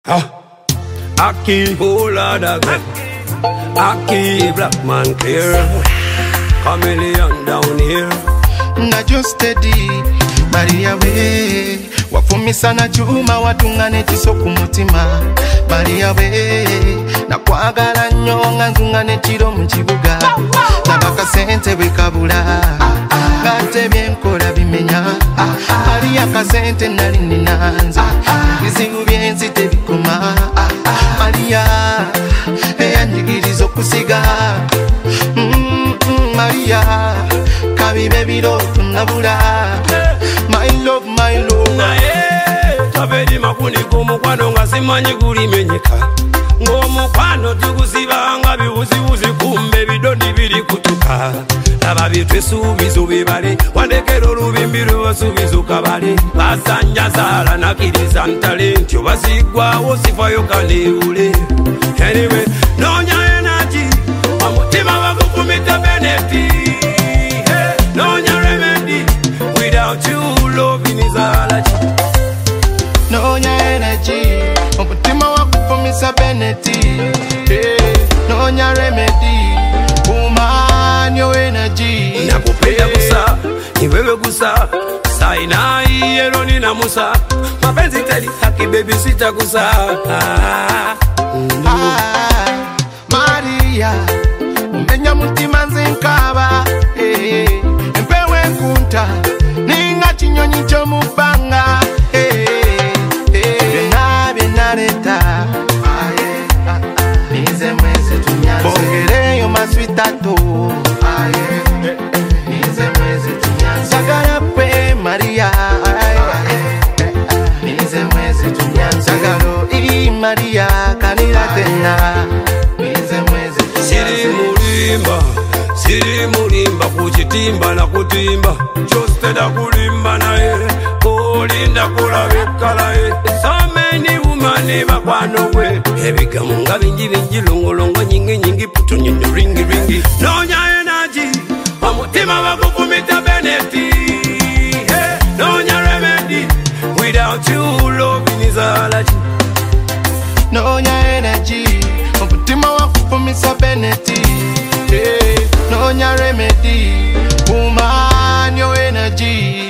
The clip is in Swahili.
Aki, oh Lord again. Aki, black man clear. Chameleon down here. Na just steady, Maria we. Wafumisa na chuma watungane chisoku mutima. Maria we. Na kwagala nyonga ngungane chiro mchibuga. Na baka sente wekabula. Gate bienkola bimenya. Maria kasente nalini nanza. Bizigu bienzi tebikuma. Maria, eya njigirizo kusiga. Maria, kabibe biroto nabula. My love, my love. Na tabedi makuni kumukwano nga simanyi kulimenyeka. Ngomukwano tukusibanga biwuziwuzi kumbe bidoni biri kutuka. Laba bitwesuubizo bibale wandekera olubimbi lwebasuubizo kabale. Basanja zala nakiriza ntalenti obasigwawo sifayo kanewule. Anyway, nonya energy omutima bagufumita benefit. Nonya remedy without you loving is allergy. Nonya energy omutima wakufumisa benefit. Nonya remedy woman your energy. Nakupenda gusa, ni wewe gusa. Sainai Eloni na Musa. Mapenzi teli haki baby sitagusa. Maria umenya mutima nzinkaba. Empewe kunta ninga chinyonyi kyo mubanga. Benareta nize mwezi tunyanze bongereyo maswitato. Nize mwezi tunyanze sagara pe Maria. Nize mwezi tunyanze sagaro i Maria kanira tena. Nize mwezi tunyanze Siri mulimba kuchitimba na kutimba. Chose da kulimba na kolinda kulabeka lae. So many women bakwano we. Ebigamu nga bingi bingi longolongo nyingi nyingi putu nyinyi ringi ringi. Nonya energy omutima bagufumita benefit. Nonya remedy without you loving is allergy. Nonya energy omutima wakufumisa benefit. Nonya remedy woman your energy.